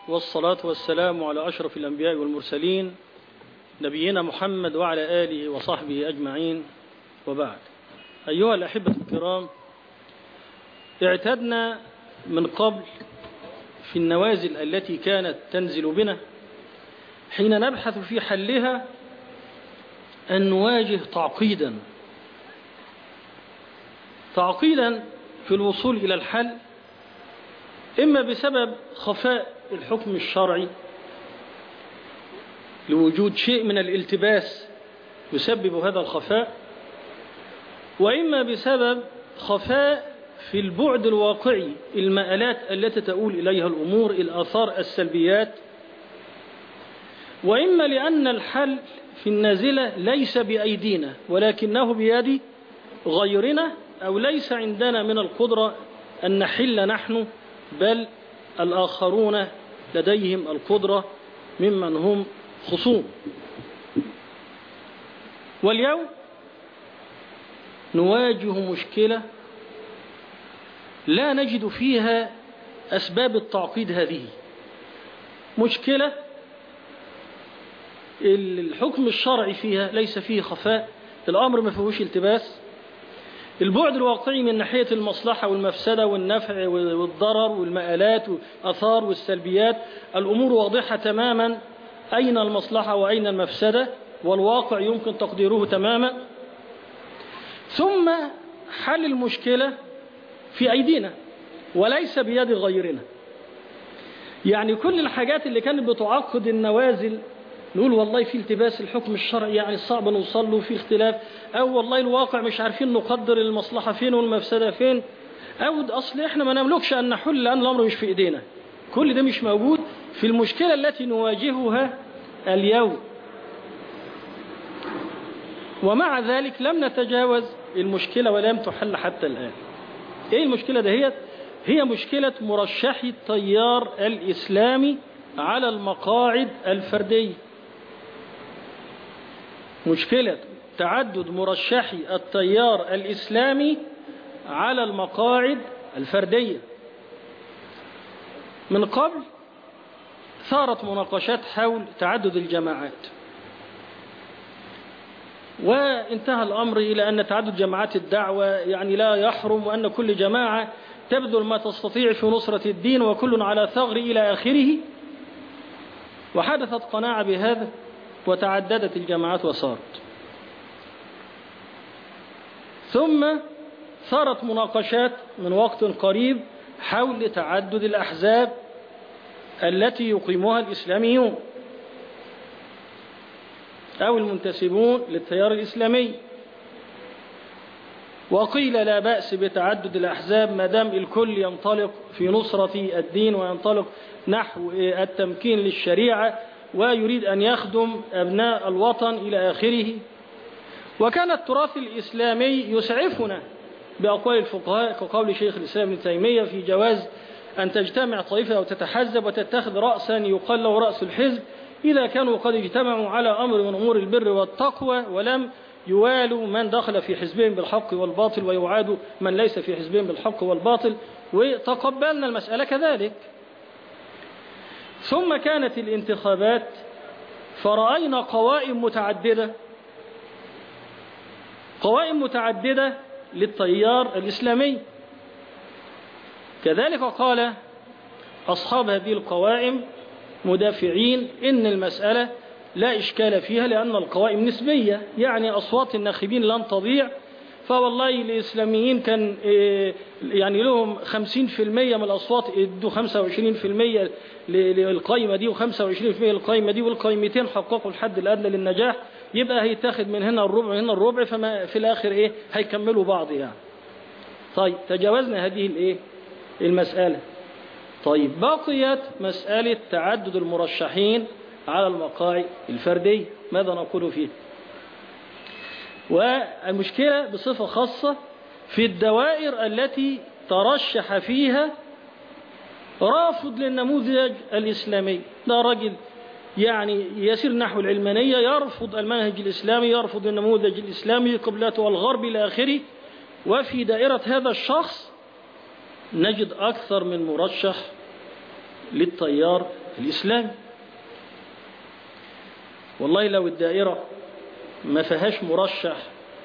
والصلاة والسلام على أشرف الأنبياء والمرسلين نبينا محمد وعلى آله وصحبه أجمعين، وبعد. أيها الأحبة الكرام، اعتدنا من قبل في النوازل التي كانت تنزل بنا حين نبحث في حلها أن نواجه تعقيدا في الوصول إلى الحل، إما بسبب خفاء الحكم الشرعي لوجود شيء من الالتباس يسبب هذا الخفاء، وإما بسبب خفاء في البعد الواقعي، المآلات التي تؤول إليها الأمور، الآثار، السلبيات، وإما لأن الحل في النازلة ليس بأيدينا ولكنه بيد غيرنا، أو ليس عندنا من القدرة أن نحل نحن، بل الآخرون لديهم القدرة ممن هم خصوم. واليوم نواجه مشكلة لا نجد فيها أسباب التعقيد هذه. مشكلة الحكم الشرعي فيها ليس فيه خفاء، الأمر ما فيهوش التباس، البعد الواقعي من ناحية المصلحة والمفسدة والنفع والضرر والمآلات والأثار والسلبيات، الأمور واضحة تماما، أين المصلحة وأين المفسدة، والواقع يمكن تقديره تماما. ثم حل المشكلة في أيدينا وليس بيد غيرنا. يعني كل الحاجات اللي كانت بتعقد النوازل نقول والله في التباس الحكم الشرعي، يعني صعب نوصل له، في اختلاف، أو والله الواقع مش عارفين نقدر المصلحة فين والمفسدة فين، أو أصل إحنا ما نملكش أن نحل لأن الأمر مش في إيدينا. كل ده مش موجود في المشكلة التي نواجهها اليوم. ومع ذلك لم نتجاوز المشكلة ولم تحل حتى الآن. إيه المشكلة دهيت؟ هي مشكلة مرشحي التيار الإسلامي على المقاعد الفردية. مشكلة تعدد مرشحي التيار الإسلامي على المقاعد الفردية. من قبل ثارت مناقشات حول تعدد الجماعات، وانتهى الأمر إلى أن تعدد جماعات الدعوة يعني لا يحرم، وأن كل جماعة تبذل ما تستطيع في نصرة الدين وكل على ثغر إلى آخره. وحدثت قناعة بهذا وتعددت الجماعات وصارت. ثم صارت مناقشات من وقت قريب حول تعدد الأحزاب التي يقيمها الإسلاميون أو المنتسبون للتيار الإسلامي. وقيل لا بأس بتعدد الأحزاب ما دام الكل ينطلق في نصرة الدين وينطلق نحو التمكين للشريعة ويريد أن يخدم أبناء الوطن إلى آخره. وكان التراث الإسلامي يسعفنا بأقوال الفقهاء كقول شيخ الإسلام ابن تيمية في جواز أن تجتمع طائفة أو تتحزب وتتخذ رأسا يقال له رأس الحزب إذا كانوا قد اجتمعوا على أمر من أمور البر والتقوى ولم يوالوا من دخل في حزبهم بالحق والباطل ويعادوا من ليس في حزبهم بالحق والباطل. وتقبلنا المسألة كذلك. ثم كانت الانتخابات فرأينا قوائم متعددة للتيار الإسلامي. كذلك قال أصحاب هذه القوائم مدافعين إن المسألة لا إشكال فيها لأن القوائم نسبية، يعني أصوات الناخبين لن تضيع. فوالله الإسلاميين كان يعني لهم 50% من الأصوات ادوا 25% للقائمة دي و25% للقائمة دي، والقائمتين حققوا الحد الأدنى للنجاح، يبقى هيتاخد من هنا الربع وهنا الربع، فما في الآخر هيكملوا بعض يعني. طيب تجاوزنا هذه المسألة. طيب بقيت مسألة تعدد المرشحين على المقاعد الفردية، ماذا نقول فيه؟ والمشكلة بصفة خاصة في الدوائر التي ترشح فيها رافض للنموذج الإسلامي. ده رجل يعني يسير نحو العلمانية، يرفض المنهج الإسلامي، يرفض النموذج الإسلامي، قبلته والغرب إلى آخره. وفي دائرة هذا الشخص نجد أكثر من مرشح للتيار الإسلام. والله لو الدائرة ما فيهاش مرشح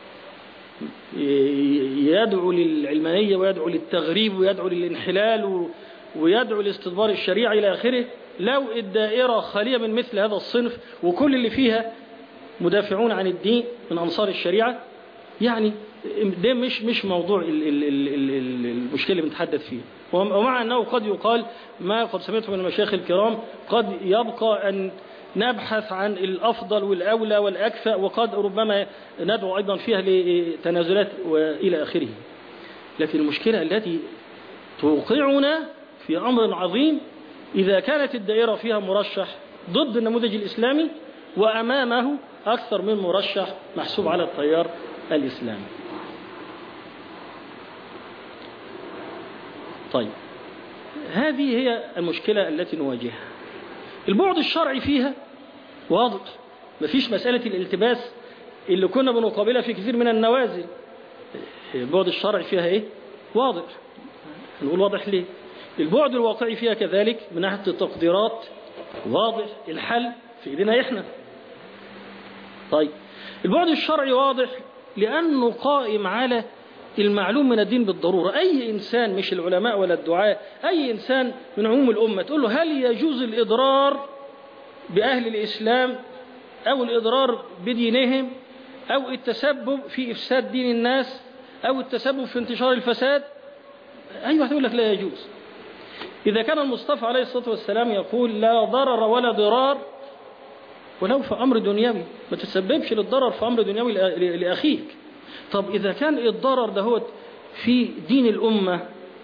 يدعو للعلمانية ويدعو للتغريب ويدعو للانحلال ويدعو لاستدبار الشريعة إلى آخره، لو الدائرة خالية من مثل هذا الصنف وكل اللي فيها مدافعون عن الدين من أنصار الشريعة، يعني ده مش موضوع المشكلة اللي بنتحدث فيه. ومع أنه قد يقال ما قد سمعته من المشايخ الكرام، قد يبقى أن نبحث عن الأفضل والأولى والأكفأ، وقد ربما ندعو أيضا فيها لتنازلات وإلى آخره. لكن المشكلة التي توقعنا في أمر عظيم إذا كانت الدائرة فيها مرشح ضد النموذج الإسلامي وأمامه أكثر من مرشح محسوب على التيار الإسلامي. طيب، هذه هي المشكلة التي نواجهها. البعد الشرعي فيها واضح، مفيش مسألة الالتباس اللي كنا بنقابلها في كثير من النوازل. البعد الشرعي فيها ايه؟ واضح. هنقول واضح ليه؟ البعد الواقعي فيها كذلك من ناحية التقديرات واضح، الحل في ايدينا احنا. طيب، البعد الشرعي واضح لأنه قائم على المعلوم من الدين بالضرورة. أي إنسان، مش العلماء ولا الدعاء، أي إنسان من عموم الأمة تقول له هل يجوز الإضرار بأهل الإسلام أو الإضرار بدينهم أو التسبب في إفساد دين الناس أو التسبب في انتشار الفساد؟ أي واحد يقول لك لا يجوز. إذا كان المصطفى عليه الصلاة والسلام يقول لا ضرر ولا ضرار ولو في أمر دنيوي، ما تسببش للضرر في أمر دنيوي لأخيك. طب إذا كان الضرر ده هو في دين الأمة،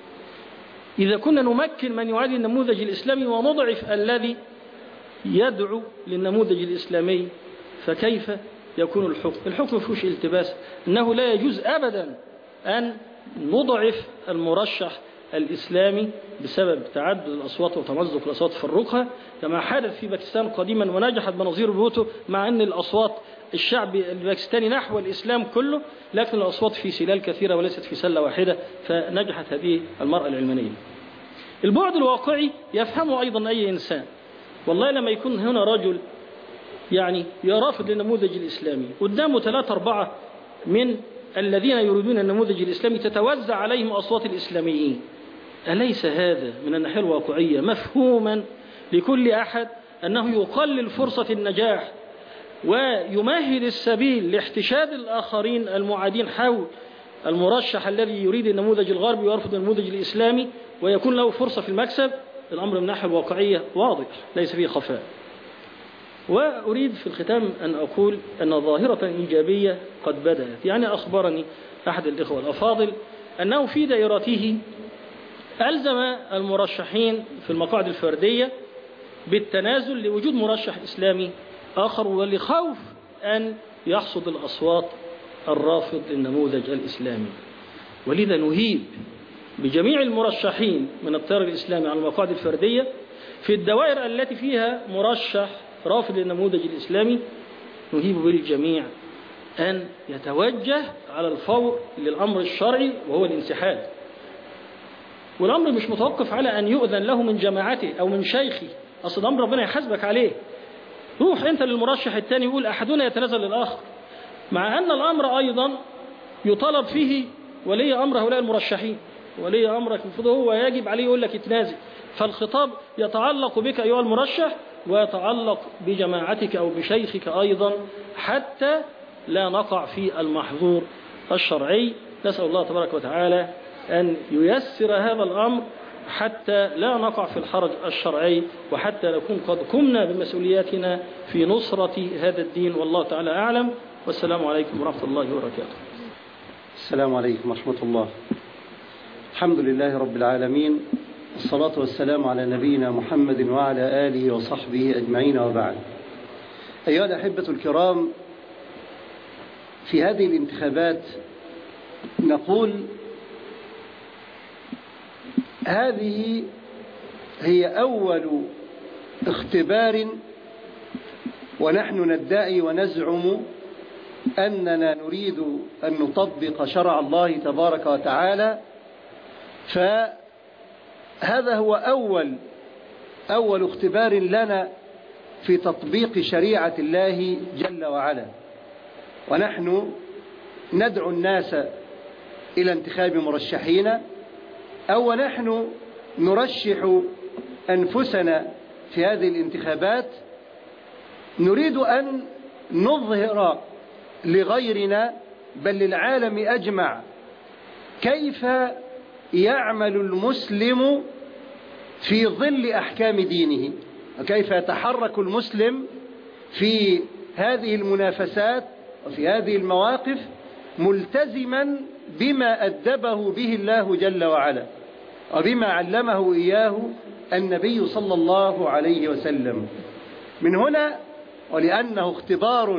إذا كنا نمكن من يعادي النموذج الإسلامي ونضعف الذي يدعو للنموذج الإسلامي، فكيف يكون الحكم؟ الحكم فيهوش التباس، أنه لا يجوز أبدا أن نضعف المرشح الإسلامي بسبب تعدد الأصوات وتمزق الأصوات تفرقها، كما حدث في باكستان قديما ونجحت بنظير بوتو، مع أن الأصوات الشعب الباكستاني نحو الإسلام كله، لكن الأصوات في سلال كثيرة وليست في سلة واحدة، فنجحت هذه المرأة العلمانية. البعد الواقعي يفهمه أيضا أي إنسان. والله لما يكون هنا رجل يعني يرافض للنموذج الإسلامي قدامه 3-4 من الذين يريدون النموذج الإسلامي تتوزع عليهم أصوات الإسلاميين، أليس هذا من الناحية الواقعية مفهوما لكل أحد أنه يقلل فرصة النجاح ويمهد السبيل لاحتشاد الآخرين المعادين حول المرشح الذي يريد النموذج الغربي ويرفض النموذج الإسلامي ويكون له فرصة في المكسب؟ الأمر من الناحية الواقعية واضح، ليس فيه خفاء. وأريد في الختام أن أقول أن ظاهرة إيجابية قد بدأت. يعني أخبرني أحد الإخوة الأفاضل أنه في دائرته ألزم المرشحين في المقاعد الفردية بالتنازل لوجود مرشح إسلامي آخر ولخوف أن يحصد الأصوات الرافض للنموذج الإسلامي. ولذا نهيب بجميع المرشحين من التيار الإسلامي على المقاعد الفردية في الدوائر التي فيها مرشح رافض للنموذج الإسلامي، نهيب بالجميع أن يتوجه على الفور للأمر الشرعي وهو الانسحاب. والأمر مش متوقف على أن يؤذن له من جماعته أو من شيخه، أصل الأمر ربنا يحاسبك عليه. روح أنت للمرشح الثاني يقول أحدنا يتنازل للآخر، مع أن الأمر أيضا يطالب فيه ولي أمر هؤلاء المرشحين. ولي أمرك المفروض هو يجب عليه يقول لك اتنازل. فالخطاب يتعلق بك أيها المرشح ويتعلق بجماعتك أو بشيخك أيضا، حتى لا نقع في المحظور الشرعي. نسأل الله تبارك وتعالى أن ييسر هذا الأمر حتى لا نقع في الحرج الشرعي، وحتى نكون قد قمنا بمسؤولياتنا في نصرة هذا الدين. والله تعالى أعلم، والسلام عليكم ورحمة الله وبركاته. السلام عليكم ورحمة الله. الحمد لله رب العالمين، الصلاة والسلام على نبينا محمد وعلى آله وصحبه أجمعين، وبعد. أيها الأحبة الكرام، في هذه الانتخابات نقول هذه هي أول اختبار، ونحن ندعي ونزعم أننا نريد أن نطبق شرع الله تبارك وتعالى. فهذا هو أول أول اختبار لنا في تطبيق شريعة الله جل وعلا، ونحن ندعو الناس إلى انتخاب مرشحين، أو نحن نرشح أنفسنا في هذه الانتخابات، نريد أن نظهر لغيرنا بل للعالم أجمع كيف يعمل المسلم في ظل أحكام دينه، وكيف يتحرك المسلم في هذه المنافسات وفي هذه المواقف ملتزما بما أدبه به الله جل وعلا وبما علمه إياه النبي صلى الله عليه وسلم. من هنا ولأنه اختبار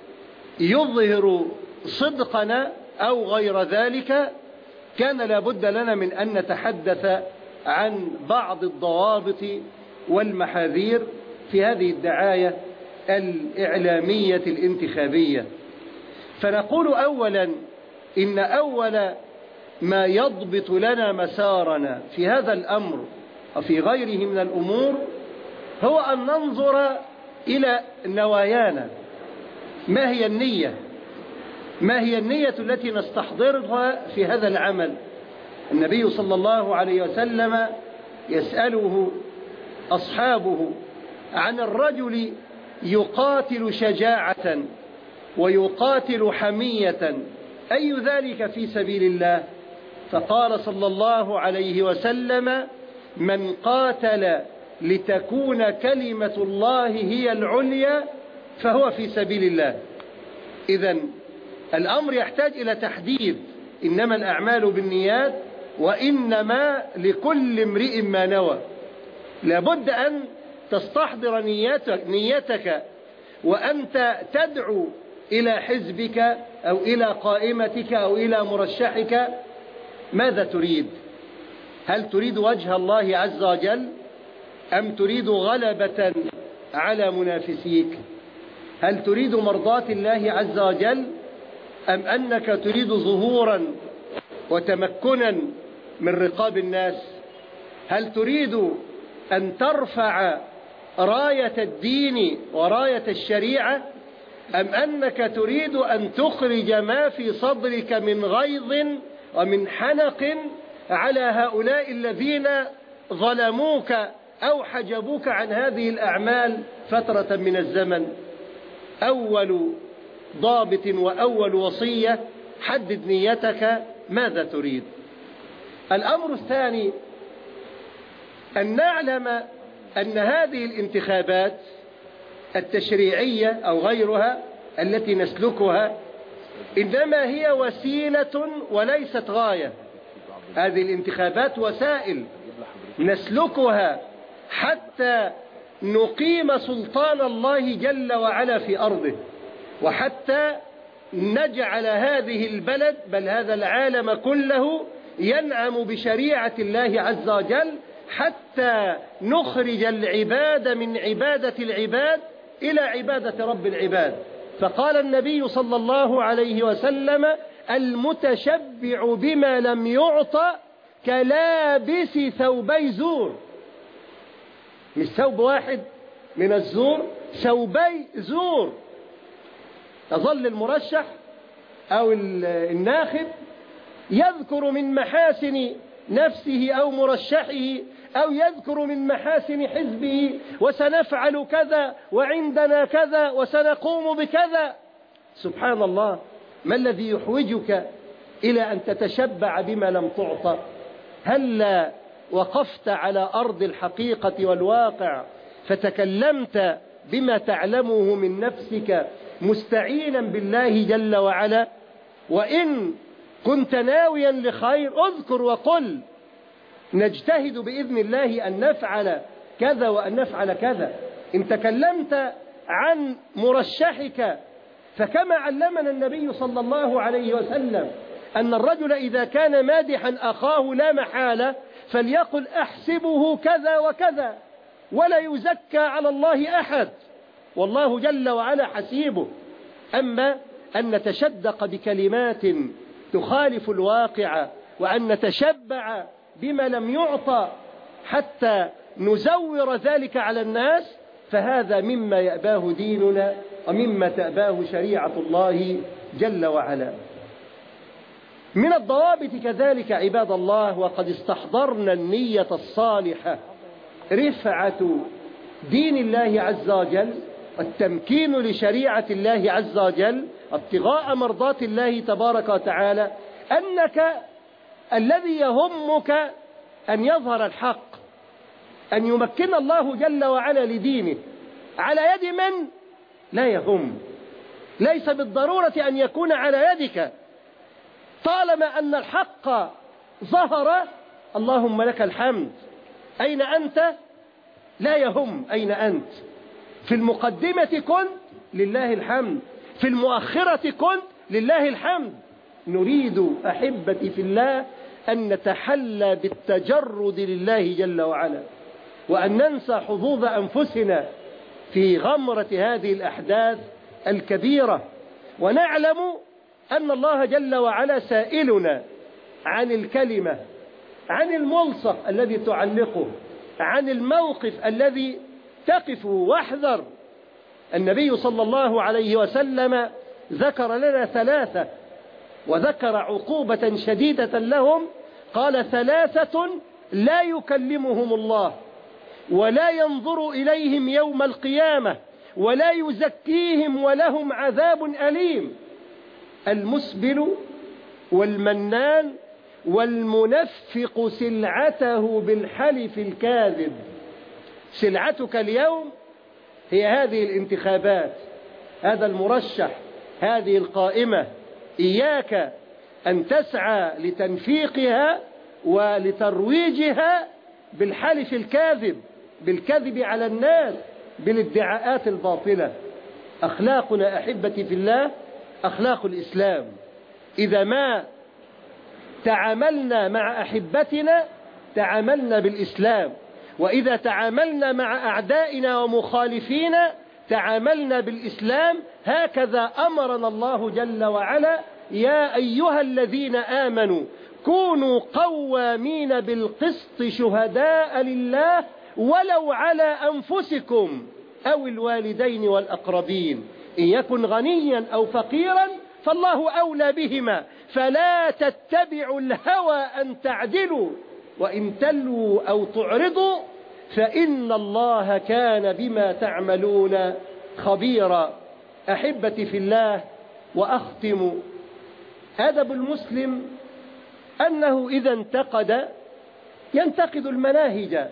يظهر صدقنا أو غير ذلك، كان لابد لنا من أن نتحدث عن بعض الضوابط والمحاذير في هذه الدعاية الإعلامية الانتخابية. فنقول أولا إن أول ما يضبط لنا مسارنا في هذا الأمر وفي غيره من الأمور هو أن ننظر إلى نوايانا. ما هي النية؟ ما هي النية التي نستحضرها في هذا العمل؟ النبي صلى الله عليه وسلم يسأله أصحابه عن الرجل يقاتل شجاعة ويقاتل حمية، أي ذلك في سبيل الله؟ فقال صلى الله عليه وسلم: من قاتل لتكون كلمة الله هي العليا فهو في سبيل الله. إذن الأمر يحتاج إلى تحديد، إنما الأعمال بالنيات وإنما لكل امرئ ما نوى. لابد أن تستحضر نيتك وأنت تدعو إلى حزبك أو إلى قائمتك أو إلى مرشحك. ماذا تريد؟ هل تريد وجه الله عز وجل أم تريد غلبة على منافسيك؟ هل تريد مرضاة الله عز وجل أم أنك تريد ظهورا وتمكنا من رقاب الناس؟ هل تريد أن ترفع راية الدين وراية الشريعة أم أنك تريد أن تخرج ما في صدرك من غيظ ومن حنق على هؤلاء الذين ظلموك أو حجبوك عن هذه الأعمال فترة من الزمن؟ أول ضابط وأول وصية: حدد نيتك، ماذا تريد؟ الأمر الثاني أن نعلم أن هذه الانتخابات التشريعية أو غيرها التي نسلكها إنما هي وسيلة وليست غاية. هذه الانتخابات وسائل نسلكها حتى نقيم سلطان الله جل وعلا في أرضه، وحتى نجعل هذه البلد بل هذا العالم كله ينعم بشريعة الله عز وجل، حتى نخرج العباد من عبادة العباد إلى عبادة رب العباد. فقال النبي صلى الله عليه وسلم: المتشبع بما لم يعطى كلابس ثوبي زور. مش ثوب واحد من الزور، ثوبي زور. يظل المرشح أو الناخب يذكر من محاسن نفسه أو مرشحه، أو يذكر من محاسن حزبه: وسنفعل كذا وعندنا كذا وسنقوم بكذا. سبحان الله، ما الذي يحوجك إلى أن تتشبع بما لم تعطى؟ هل وقفت على أرض الحقيقة والواقع فتكلمت بما تعلمه من نفسك مستعينا بالله جل وعلا؟ وإن كنت ناويا لخير اذكر وقل: نجتهد بإذن الله أن نفعل كذا وأن نفعل كذا. إن تكلمت عن مرشحك فكما علمنا النبي صلى الله عليه وسلم أن الرجل إذا كان مادحا أخاه لا محالة فليقل: أحسبه كذا وكذا، ولا يزكى على الله أحد، والله جل وعلا حسيبه. أما أن نتشدق بكلمات تخالف الواقع وأن نتشبع بما لم يعطى حتى نزور ذلك على الناس، فهذا مما يأباه ديننا ومما تأباه شريعة الله جل وعلا. من الضوابط كذلك عباد الله، وقد استحضرنا النية الصالحة، رفعة دين الله عز وجل والتمكين لشريعة الله عز وجل ابتغاء مرضات الله تبارك وتعالى، أنك الذي يهمك أن يظهر الحق، أن يمكن الله جل وعلا لدينه على يد من لا يهم. ليس بالضرورة أن يكون على يدك، طالما أن الحق ظهر اللهم لك الحمد. أين أنت؟ لا يهم أين أنت. في المقدمة كنت لله الحمد، في المؤخرة كنت لله الحمد. نريد أحبتي في الله أن نتحلى بالتجرد لله جل وعلا، وأن ننسى حظوظ أنفسنا في غمرة هذه الأحداث الكبيرة، ونعلم أن الله جل وعلا سائلنا عن الكلمة، عن الملصق الذي تعلقه، عن الموقف الذي تقف واحذر. النبي صلى الله عليه وسلم ذكر لنا ثلاثة، وذكر عقوبة شديدة لهم، قال: ثلاثة لا يكلمهم الله ولا ينظر إليهم يوم القيامة ولا يزكيهم ولهم عذاب أليم: المسبل والمنان والمنفق سلعته بالحلف الكاذب. سلعتك اليوم هي هذه الانتخابات، هذا المرشح، هذه القائمة. إياك أن تسعى لتنفيقها ولترويجها بالحلف الكاذب، بالكذب على الناس، بالادعاءات الباطلة. أخلاقنا أحبتي في الله أخلاق الإسلام. إذا ما تعاملنا مع أحبتنا تعاملنا بالإسلام، وإذا تعاملنا مع أعدائنا ومخالفينا تعاملنا بالإسلام. هكذا أمرنا الله جل وعلا: يا أيها الذين آمنوا كونوا قوامين بالقسط شهداء لله ولو على أنفسكم أو الوالدين والأقربين، إن يكن غنيا أو فقيرا فالله أولى بهما، فلا تتبعوا الهوى أن تعدلوا وإن تلووا أو تعرضوا فإن الله كان بما تعملون خبيرا. أحبتي في الله، وأختم: أدب المسلم أنه إذا انتقد ينتقد المناهج،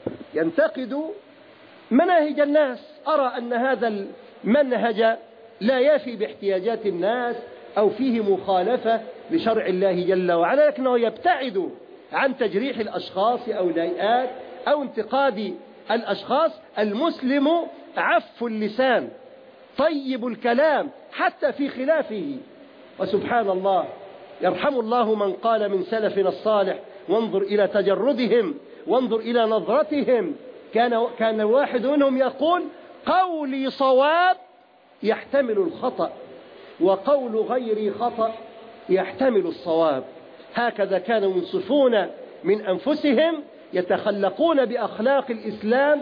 ينتقد مناهج الناس. أرى أن هذا المنهج لا يفي باحتياجات الناس أو فيه مخالفة لشرع الله جل وعلا، لكنه يبتعد عن تجريح الأشخاص أو الهيئات أو انتقاد الأشخاص. المسلم عف اللسان طيب الكلام حتى في خلافه. وسبحان الله، يرحم الله من قال من سلفنا الصالح: وانظر إلى تجردهم وانظر إلى نظرتهم. كان الواحد منهم يقول: قولي صواب يحتمل الخطأ، وقول غيري خطأ يحتمل الصواب. هكذا كانوا ينصفون من أنفسهم، يتخلقون بأخلاق الإسلام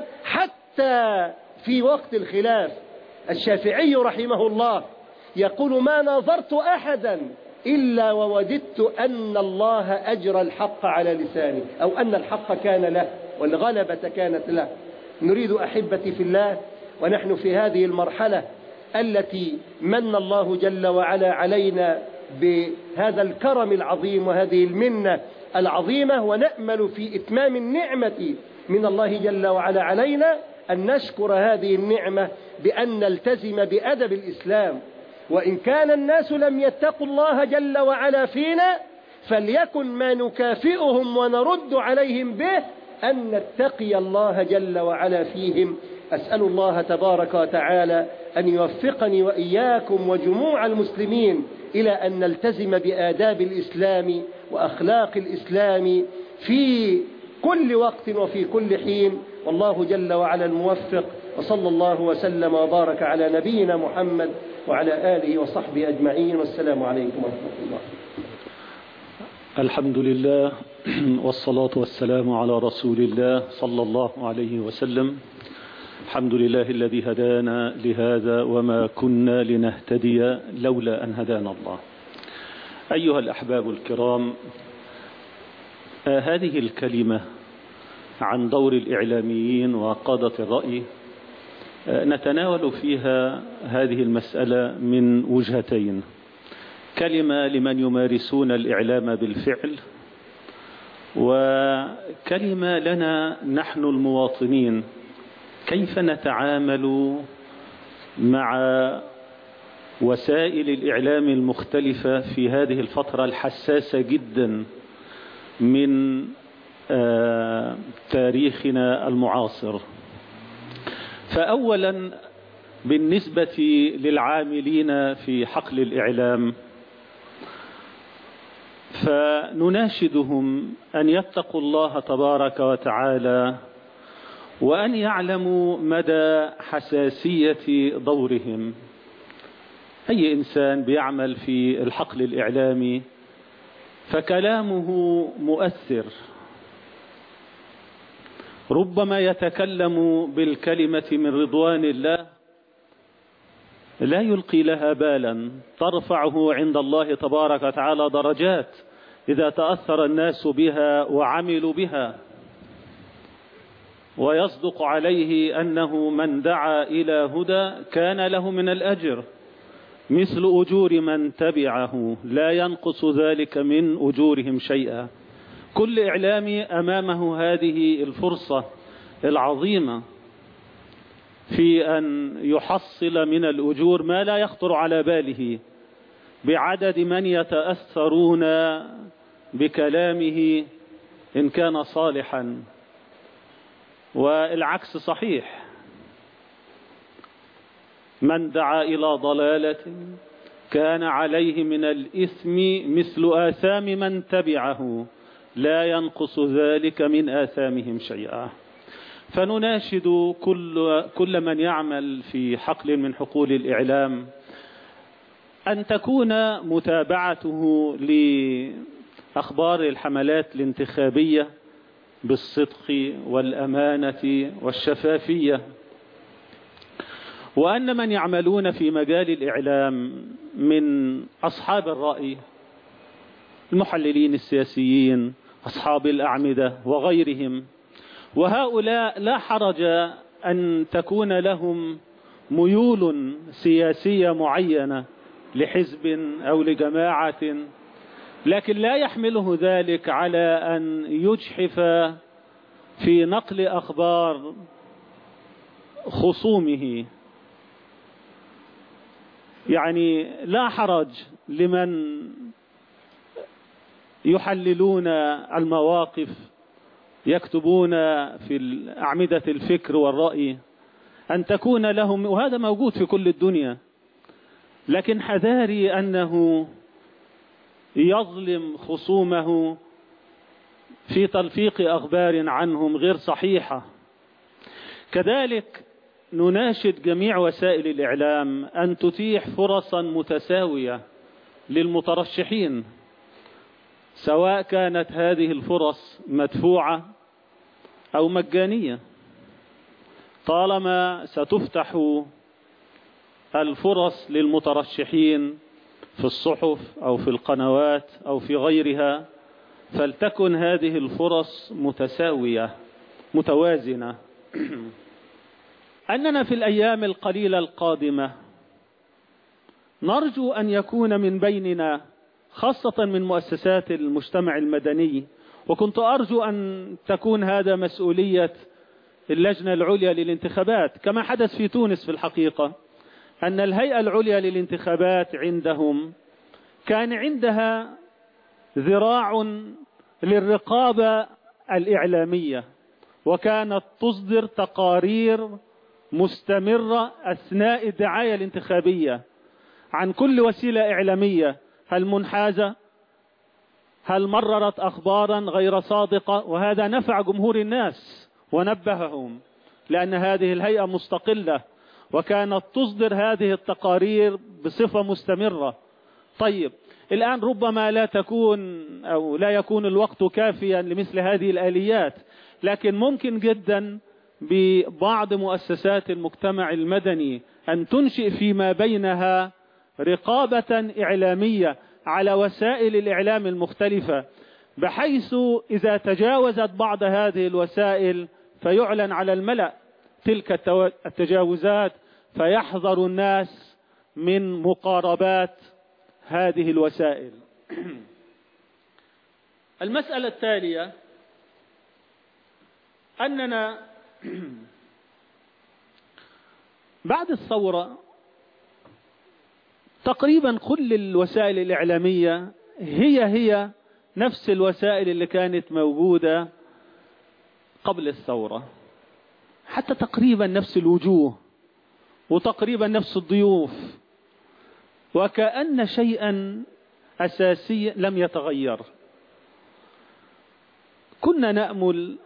حتى في وقت الخلاف. الشافعي رحمه الله يقول: ما ناظرت أحدا إلا ووددت أن الله أجرى الحق على لساني، أو أن الحق كان له والغلبة كانت له. نريد أحبتي في الله، ونحن في هذه المرحلة التي من الله جل وعلا علينا بهذا الكرم العظيم وهذه المنة العظيمة، ونأمل في إتمام النعمة من الله جل وعلا علينا، أن نشكر هذه النعمة بأن نلتزم بأدب الإسلام. وإن كان الناس لم يتقوا الله جل وعلا فينا، فليكن ما نكافئهم ونرد عليهم به أن نتقي الله جل وعلا فيهم. أسأل الله تبارك وتعالى أن يوفقني وإياكم وجموع المسلمين إلى أن نلتزم بآداب الإسلام وأخلاق الإسلام في كل وقت وفي كل حين، والله جل وعلا الموفق. وصلى الله وسلم وبارك على نبينا محمد وعلى آله وصحبه أجمعين، والسلام عليكم ورحمة الله. الحمد لله والصلاة والسلام على رسول الله صلى الله عليه وسلم. الحمد لله الذي هدانا لهذا وما كنا لنهتدي لولا أن هدانا الله. أيها الأحباب الكرام، هذه الكلمة عن دور الإعلاميين وقادة الرأي نتناول فيها هذه المسألة من وجهتين: كلمة لمن يمارسون الإعلام بالفعل، وكلمة لنا نحن المواطنين كيف نتعامل مع وسائل الإعلام المختلفة في هذه الفترة الحساسة جدا من تاريخنا المعاصر. فأولا بالنسبة للعاملين في حقل الإعلام، فنناشدهم أن يتقوا الله تبارك وتعالى وأن يعلموا مدى حساسية دورهم. أي إنسان بيعمل في الحقل الإعلامي فكلامه مؤثر، ربما يتكلم بالكلمة من رضوان الله لا يلقي لها بالا، ترفعه عند الله تبارك وتعالى درجات إذا تأثر الناس بها وعملوا بها، ويصدق عليه أنه من دعا إلى هدى كان له من الأجر مثل أجور من تبعه، لا ينقص ذلك من أجورهم شيئا. كل إعلامي أمامه هذه الفرصة العظيمة في أن يحصل من الأجور ما لا يخطر على باله بعدد من يتأثرون بكلامه إن كان صالحا، والعكس صحيح. من دعا إلى ضلالة كان عليه من الإثم مثل آثام من تبعه، لا ينقص ذلك من آثامهم شيئا. فنناشد كل من يعمل في حقل من حقول الإعلام أن تكون متابعته لأخبار الحملات الانتخابية بالصدق والأمانة والشفافية، وأن من يعملون في مجال الإعلام من أصحاب الرأي، المحللين السياسيين، أصحاب الأعمدة وغيرهم، وهؤلاء لا حرج أن تكون لهم ميول سياسية معينة لحزب أو لجماعة، لكن لا يحمله ذلك على أن يجحف في نقل أخبار خصومه. يعني لا حرج لمن يحللون المواقف، يكتبون في أعمدة الفكر والرأي، أن تكون لهم، وهذا موجود في كل الدنيا، لكن حذاري أنه يظلم خصومه في تلفيق أخبار عنهم غير صحيحة. كذلك نناشد جميع وسائل الإعلام أن تتيح فرصا متساوية للمترشحين، سواء كانت هذه الفرص مدفوعة أو مجانية. طالما ستفتح الفرص للمترشحين في الصحف أو في القنوات أو في غيرها، فلتكن هذه الفرص متساوية متوازنة. أننا في الأيام القليلة القادمة نرجو أن يكون من بيننا، خاصة من مؤسسات المجتمع المدني، وكنت أرجو أن تكون هذا مسؤولية اللجنة العليا للانتخابات، كما حدث في تونس في الحقيقة، أن الهيئة العليا للانتخابات عندهم كان عندها ذراع للرقابة الإعلامية، وكانت تصدر تقارير مستمرة أثناء الدعاية الانتخابية عن كل وسيلة إعلامية، هل منحازة، هل مررت أخبارا غير صادقة. وهذا نفع جمهور الناس ونبههم، لأن هذه الهيئة مستقلة وكانت تصدر هذه التقارير بصفة مستمرة، طيب الآن ربما لا تكون أو لا يكون الوقت كافيا لمثل هذه الآليات، لكن ممكن جدا ببعض مؤسسات المجتمع المدني أن تنشئ فيما بينها رقابة إعلامية على وسائل الإعلام المختلفة، بحيث إذا تجاوزت بعض هذه الوسائل فيعلن على الملأ تلك التجاوزات، فيحذر الناس من مقاربات هذه الوسائل. المسألة التالية أننا بعد الثورة تقريبا كل الوسائل الإعلامية هي نفس الوسائل اللي كانت موجودة قبل الثورة، حتى تقريبا نفس الوجوه وتقريبا نفس الضيوف، وكأن شيئا أساسيا لم يتغير. كنا نأمل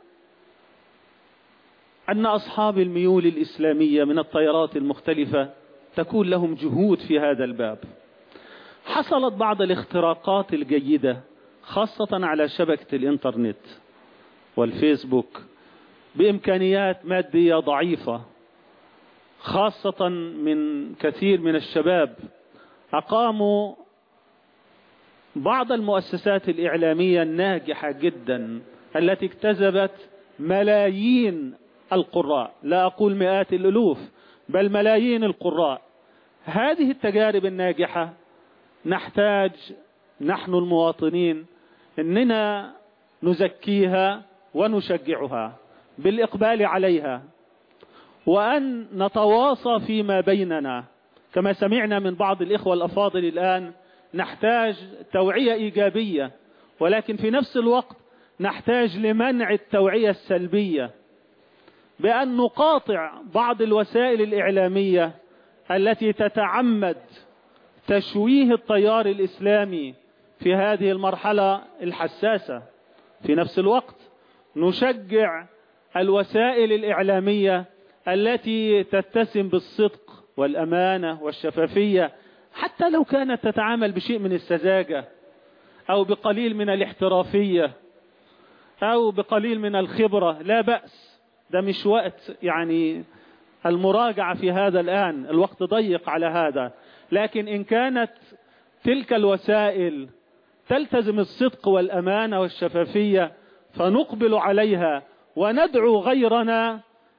أن أصحاب الميول الإسلامية من التيارات المختلفة تكون لهم جهود في هذا الباب. حصلت بعض الاختراقات الجيدة خاصة على شبكة الإنترنت والفيسبوك بإمكانيات مادية ضعيفة، خاصة من كثير من الشباب أقاموا بعض المؤسسات الإعلامية الناجحة جدا التي اكتسبت ملايين القراء، لا أقول مئات الألوف بل ملايين القراء. هذه التجارب الناجحة نحتاج نحن المواطنين أننا نزكيها ونشجعها بالإقبال عليها، وأن نتواصى فيما بيننا. كما سمعنا من بعض الإخوة الأفاضل الآن نحتاج توعية إيجابية، ولكن في نفس الوقت نحتاج لمنع التوعية السلبية، بأن نقاطع بعض الوسائل الإعلامية التي تتعمد تشويه التيار الإسلامي في هذه المرحلة الحساسة. في نفس الوقت نشجع الوسائل الإعلامية التي تتسم بالصدق والأمانة والشفافية، حتى لو كانت تتعامل بشيء من السذاجة أو بقليل من الاحترافية أو بقليل من الخبرة، لا بأس. ده مش وقت يعني المراجعة في هذا الآن، الوقت ضيق على هذا. لكن إن كانت تلك الوسائل تلتزم الصدق والأمانة والشفافية فنقبل عليها وندعو غيرنا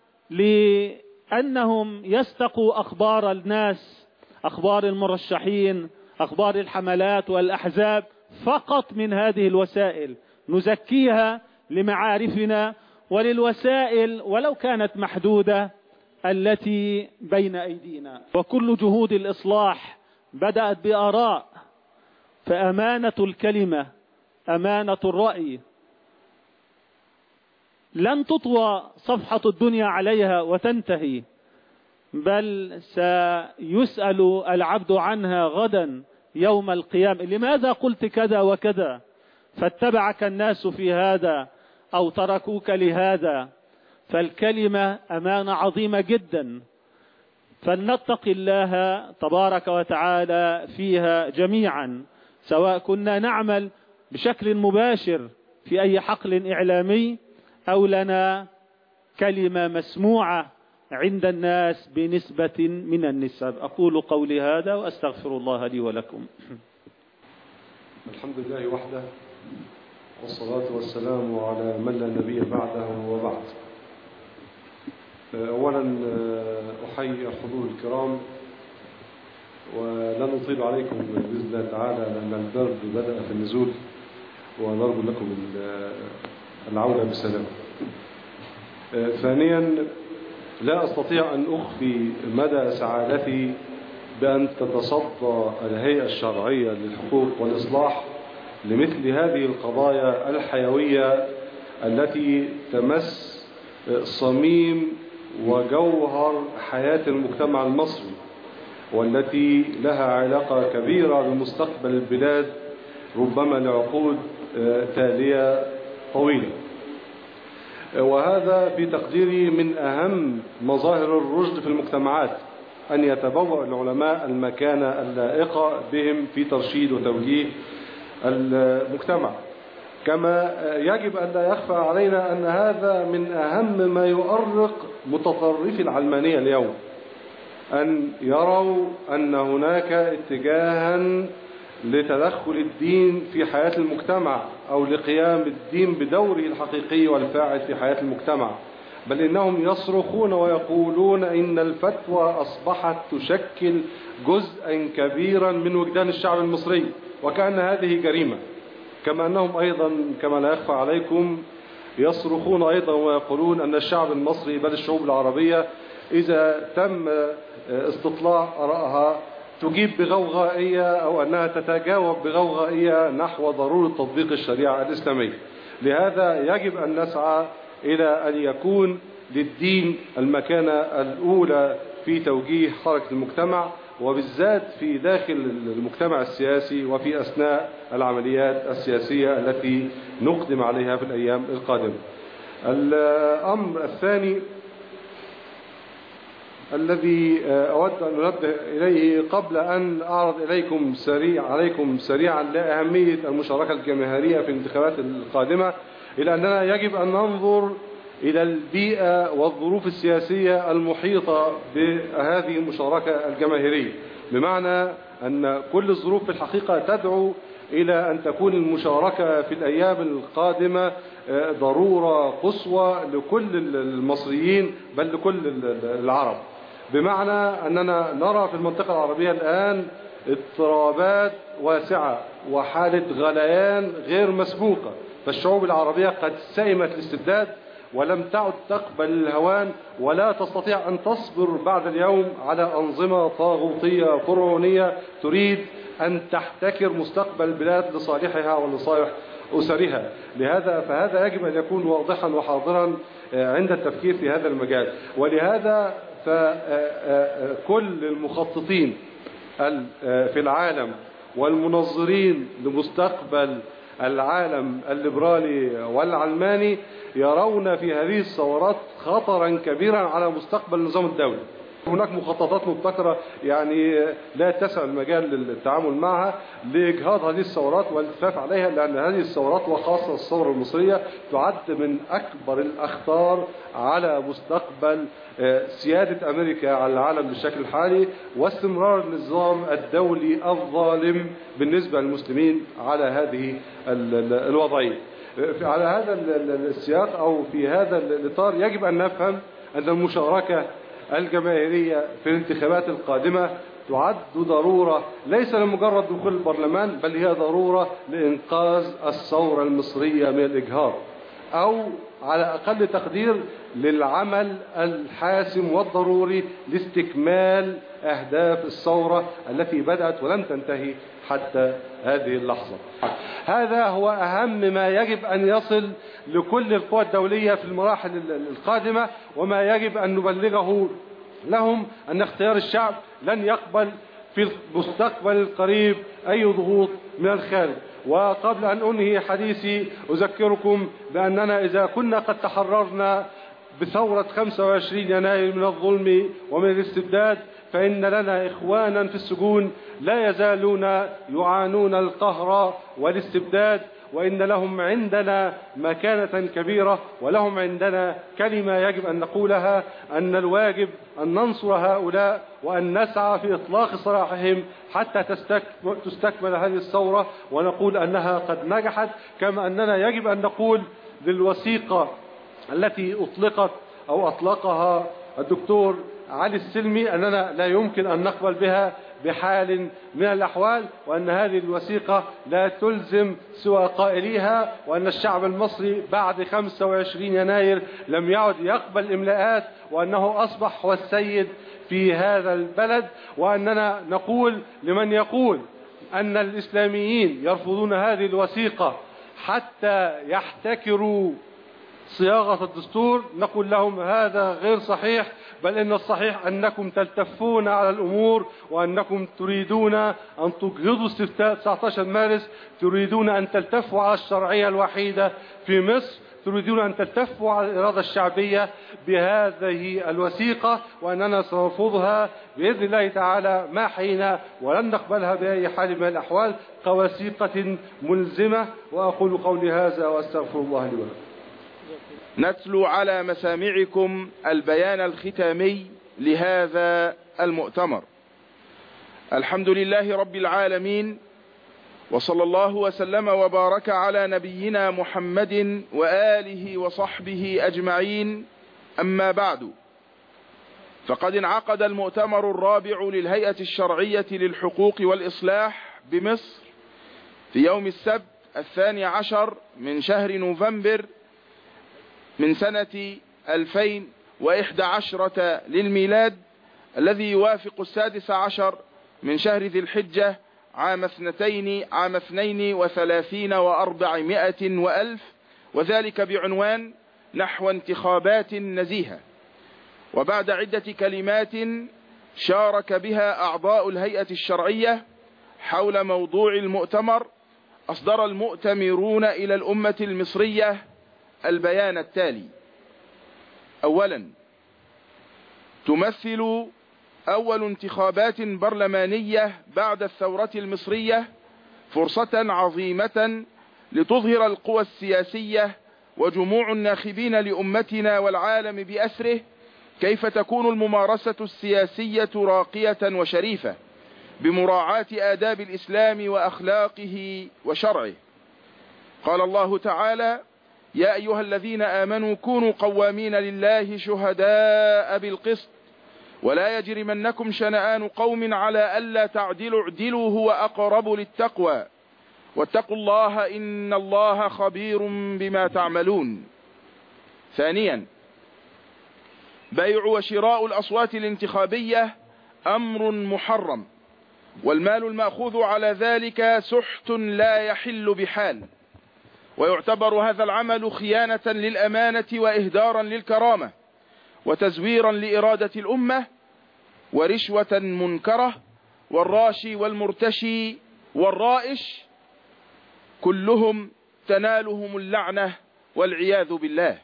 لأنهم يستقوا أخبار الناس، أخبار المرشحين، أخبار الحملات والأحزاب فقط من هذه الوسائل، نزكيها لمعارفنا وللوسائل ولو كانت محدودة التي بين أيدينا. وكل جهود الإصلاح بدأت بآراء، فأمانة الكلمة أمانة الرأي لن تطوى صفحة الدنيا عليها وتنتهي، بل سيسأل العبد عنها غدا يوم القيامة. لماذا قلت كذا وكذا فاتبعك الناس في هذا أو تركوك لهذا؟ فالكلمة أمانة عظيمة جدا، فلنتق الله تبارك وتعالى فيها جميعا، سواء كنا نعمل بشكل مباشر في أي حقل إعلامي أو لنا كلمة مسموعة عند الناس بنسبة من النسب. أقول قولي هذا وأستغفر الله لي ولكم. الحمد لله وحده، والصلاة والسلام على من لا نبي بعده وبعد. أولا أحيي الحضور الكرام، ولن نطيل عليكم بإذن الله تعالى لأن البرد بدأ في النزول، ونرجو لكم العودة بسلام. ثانيا لا أستطيع أن أخفي مدى سعادتي بأن تتصدى الهيئة الشرعية للحقوق والإصلاح لمثل هذه القضايا الحيوية التي تمس صميم وجوهر حياة المجتمع المصري، والتي لها علاقة كبيرة بمستقبل البلاد ربما لعقود تالية طويلة. وهذا في تقديري من أهم مظاهر الرشد في المجتمعات أن يتبوأ العلماء المكانة اللائقة بهم في ترشيد وتوجيه المجتمع. كما يجب أن لا يخفى علينا أن هذا من أهم ما يؤرق متطرفي العلمانية اليوم، أن يروا أن هناك اتجاها لتدخل الدين في حياة المجتمع أو لقيام الدين بدوره الحقيقي والفاعل في حياة المجتمع، بل إنهم يصرخون ويقولون إن الفتوى أصبحت تشكل جزءا كبيرا من وجدان الشعب المصري، وكأن هذه جريمة. كما أنهم أيضا كما لا يخفى عليكم يصرخون أيضا ويقولون أن الشعب المصري بل الشعوب العربية إذا تم استطلاع آرائها تجيب بغوغائية أو أنها تتجاوب بغوغائية نحو ضرورة تطبيق الشريعة الإسلامية. لهذا يجب أن نسعى إلى أن يكون للدين المكانة الأولى في توجيه حركة المجتمع، وبالذات في داخل المجتمع السياسي وفي أثناء العمليات السياسية التي نقدم عليها في الأيام القادمة. الأمر الثاني الذي أود أن أنبه إليه قبل أن أعرض عليكم سريعا لأهمية المشاركة الجماهيرية في الانتخابات القادمة، إلى أننا يجب أن ننظر إلى البيئة والظروف السياسية المحيطة بهذه المشاركة الجماهيرية، بمعنى أن كل الظروف في الحقيقة تدعو إلى أن تكون المشاركة في الأيام القادمة ضرورة قصوى لكل المصريين بل لكل العرب، بمعنى أننا نرى في المنطقة العربية الآن اضطرابات واسعة وحالة غليان غير مسبوقة. فالشعوب العربية قد سئمت الاستبداد ولم تعد تقبل الهوان ولا تستطيع أن تصبر بعد اليوم على أنظمة طاغوتية فرعونية تريد أن تحتكر مستقبل البلاد لصالحها ولصالح أسرها. فهذا يجب أن يكون واضحا وحاضرا عند التفكير في هذا المجال. ولهذا فكل المخططين في العالم والمنظرين لمستقبل العالم الليبرالي والعلماني يرون في هذه الثورات خطرا كبيرا على مستقبل النظام الدولي. هناك مخططات مبتكرة يعني لا يتسع المجال للتعامل معها لإجهاض هذه الثورات والالتفاف عليها، لأن هذه الثورات وخاصة الثورة المصرية تعد من أكبر الأخطار على مستقبل سيادة أمريكا على العالم بالشكل الحالي واستمرار النظام الدولي الظالم بالنسبة للمسلمين على هذه الوضعية. على هذا السياق أو في هذا الإطار يجب أن نفهم أن المشاركة الجماهيرية في الانتخابات القادمة تعد ضرورة ليس لمجرد دخول البرلمان، بل هي ضرورة لإنقاذ الثورة المصرية من الإجهاض، أو على أقل تقدير للعمل الحاسم والضروري لاستكمال أهداف الثورة التي بدأت ولم تنتهي حتى هذه اللحظة. هذا هو أهم ما يجب أن يصل لكل القوى الدولية في المراحل القادمة، وما يجب أن نبلغه لهم أن اختيار الشعب لن يقبل في المستقبل القريب أي ضغوط من الخارج. وقبل أن أنهي حديثي أذكركم بأننا إذا كنا قد تحررنا بثورة 25 يناير من الظلم ومن الاستبداد، فإن لنا إخوانا في السجون لا يزالون يعانون القهر والاستبداد، وإن لهم عندنا مكانة كبيرة ولهم عندنا كلمة يجب أن نقولها، أن الواجب أن ننصر هؤلاء وأن نسعى في إطلاق سراحهم حتى تستكمل هذه الثورة ونقول أنها قد نجحت. كما أننا يجب أن نقول للوثيقة التي أطلقت أو أطلقها الدكتور علي السلمي أننا لا يمكن أن نقبل بها بحال من الأحوال، وأن هذه الوثيقة لا تلزم سوى قائليها، وأن الشعب المصري بعد 25 يناير لم يعد يقبل إملاءات، وأنه أصبح هو السيد في هذا البلد. وأننا نقول لمن يقول أن الإسلاميين يرفضون هذه الوثيقة حتى يحتكروا صياغة الدستور، نقول لهم هذا غير صحيح، بل إن الصحيح أنكم تلتفون على الأمور وأنكم تريدون أن تجهضوا استفتاء 19 مارس، تريدون أن تلتفوا على الشرعية الوحيدة في مصر، تريدون أن تلتفوا على الإرادة الشعبية بهذه الوثيقة، وأننا سنرفضها بإذن الله تعالى ما حين، ولن نقبلها بأي حال من الأحوال كوثيقة ملزمة. وأقول قولي هذا وأستغفر الله لي ولكم. نتلو على مسامعكم البيان الختامي لهذا المؤتمر. الحمد لله رب العالمين، وصلى الله وسلم وبارك على نبينا محمد وآله وصحبه أجمعين. أما بعد، فقد انعقد المؤتمر الرابع للهيئة الشرعية للحقوق والإصلاح بمصر في يوم السبت 12 من شهر نوفمبر من سنة 2011 للميلاد، الذي يوافق 16 من شهر ذي الحجة عام 32 و400 وألف، وذلك بعنوان نحو انتخابات نزيهة. وبعد عدة كلمات شارك بها أعضاء الهيئة الشرعية حول موضوع المؤتمر، أصدر المؤتمرون إلى الأمة المصرية البيان التالي: أولا، تمثل أول انتخابات برلمانية بعد الثورة المصرية فرصة عظيمة لتظهر القوى السياسية وجموع الناخبين لأمتنا والعالم بأسره كيف تكون الممارسة السياسية راقية وشريفة بمراعاة آداب الإسلام وأخلاقه وشرعه. قال الله تعالى: يا أيها الذين آمنوا كونوا قوامين لله شهداء بالقسط ولا يجرمنكم شنآن قوم على ألا تعدلوا اعدلوا هو أقرب للتقوى واتقوا الله إن الله خبير بما تعملون. ثانيا، بيع وشراء الأصوات الانتخابية أمر محرم، والمال المأخوذ على ذلك سحت لا يحل بحال، ويعتبر هذا العمل خيانة للأمانة وإهدارا للكرامة وتزويرا لإرادة الأمة ورشوة منكرة، والراشي والمرتشي والرائش كلهم تنالهم اللعنة والعياذ بالله.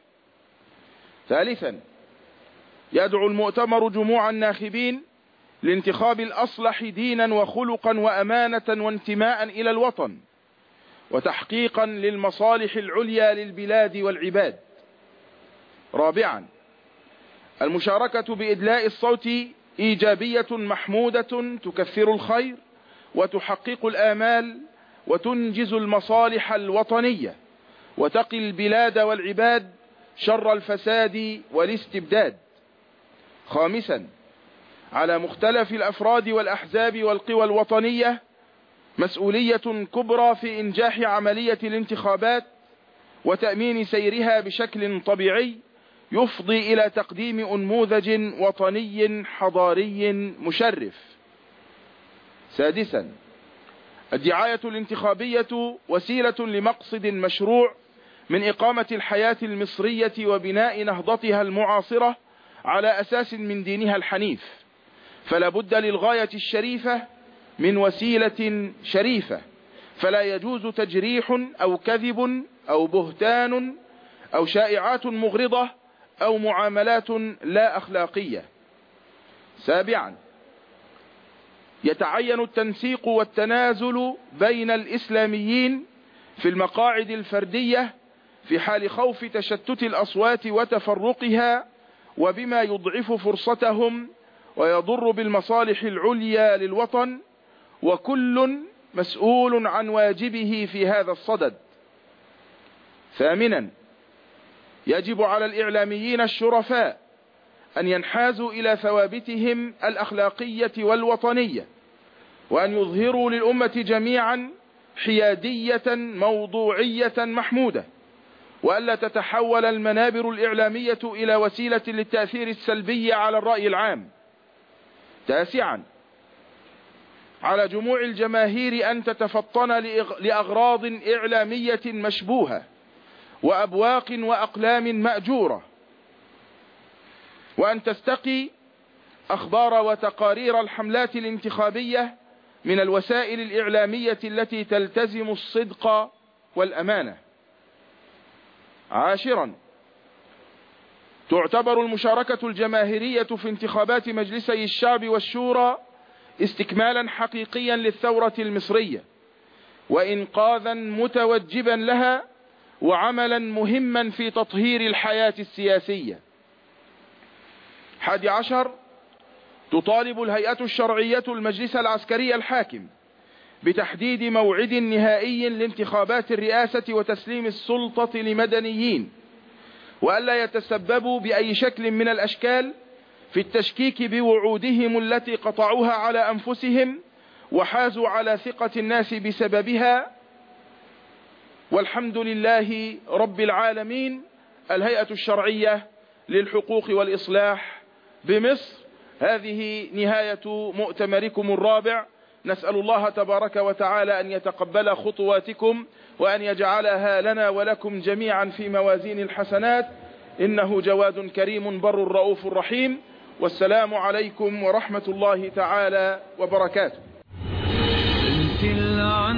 ثالثا، يدعو المؤتمر جموع الناخبين لانتخاب الأصلح دينا وخلقا وأمانة وانتماء إلى الوطن وتحقيقا للمصالح العليا للبلاد والعباد. رابعا، المشاركة بإدلاء الصوت إيجابية محمودة تكثر الخير وتحقق الآمال وتنجز المصالح الوطنية وتقي البلاد والعباد شر الفساد والاستبداد. خامسا، على مختلف الأفراد والأحزاب والقوى الوطنية مسؤولية كبرى في إنجاح عملية الانتخابات وتأمين سيرها بشكل طبيعي يفضي إلى تقديم أنموذج وطني حضاري مشرف. سادسا، الدعاية الانتخابية وسيلة لمقصد مشروع من إقامة الحياة المصرية وبناء نهضتها المعاصرة على أساس من دينها الحنيف، فلا بد للغاية الشريفة من وسيلة شريفة، فلا يجوز تجريح أو كذب أو بهتان أو شائعات مغرضة أو معاملات لا أخلاقية. سابعا، يتعين التنسيق والتنازل بين الإسلاميين في المقاعد الفردية في حال خوف تشتت الأصوات وتفرقها، وبما يضعف فرصتهم ويضر بالمصالح العليا للوطن، وكل مسؤول عن واجبه في هذا الصدد. ثامنا، يجب على الإعلاميين الشرفاء أن ينحازوا إلى ثوابتهم الأخلاقية والوطنية، وأن يظهروا للأمة جميعا حيادية موضوعية محمودة، وألا تتحول المنابر الإعلامية إلى وسيلة للتأثير السلبي على الرأي العام. تاسعا، على جموع الجماهير أن تتفطن لأغراض إعلامية مشبوهة وأبواق وأقلام مأجورة، وأن تستقي أخبار وتقارير الحملات الانتخابية من الوسائل الإعلامية التي تلتزم الصدق والأمانة. 10. تعتبر المشاركة الجماهيرية في انتخابات مجلسي الشعب والشورى استكمالا حقيقيا للثورة المصرية وإنقاذا متوجبا لها وعملا مهما في تطهير الحياة السياسية. 11. تطالب الهيئة الشرعية المجلس العسكري الحاكم بتحديد موعد نهائي لانتخابات الرئاسة وتسليم السلطة لمدنيين، وألا يتسببوا بأي شكل من الأشكال في التشكيك بوعودهم التي قطعوها على أنفسهم وحازوا على ثقة الناس بسببها. والحمد لله رب العالمين. الهيئة الشرعية للحقوق والإصلاح بمصر. هذه نهاية مؤتمركم الرابع. نسأل الله تبارك وتعالى أن يتقبل خطواتكم وأن يجعلها لنا ولكم جميعا في موازين الحسنات، إنه جواد كريم بر رؤوف رحيم. والسلام عليكم ورحمة الله تعالى وبركاته.